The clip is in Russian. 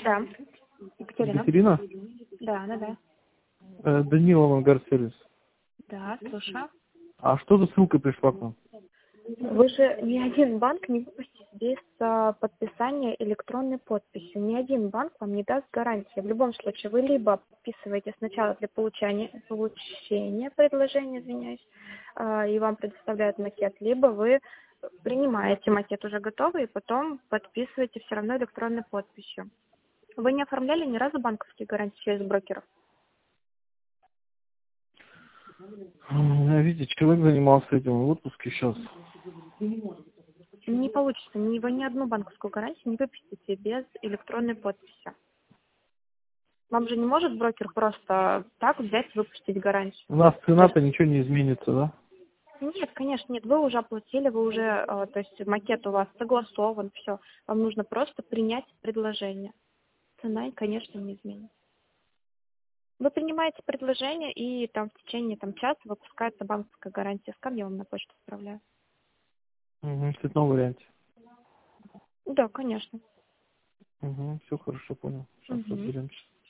Да. Екатерина? Екатерина? Да, да. Данила, Авангард-сервис. Да, слушаю. А что за ссылка пришла к нам? Вы же ни один банк не выпустит без подписания электронной подписью. Ни один банк вам не даст гарантии. В любом случае, вы либо подписываете сначала для получения предложения, извиняюсь, и вам предоставляют макет, либо вы принимаете макет уже готовый, и потом подписываете все равно электронной подписью. Вы не оформляли ни разу банковские гарантии через брокеров? Видите, человек занимался этим в отпуске сейчас. Не получится. Вы ни одну банковскую гарантию не выпустите без электронной подписи. Вам же не может брокер просто так взять, выпустить гарантию. У нас То есть, цена-то ничего не изменится, да? нет, конечно, нет. Вы уже оплатили, вы уже, то есть макет у вас согласован, все. Вам нужно просто принять предложение. Цена, конечно, не изменится. Вы принимаете предложение, и там в течение часа выпускается банковская гарантия. Скам я вам на почту отправляю. Угу, в цветном варианте. Да, конечно. Угу, все хорошо, понял. Сейчас Мгм. разберемся.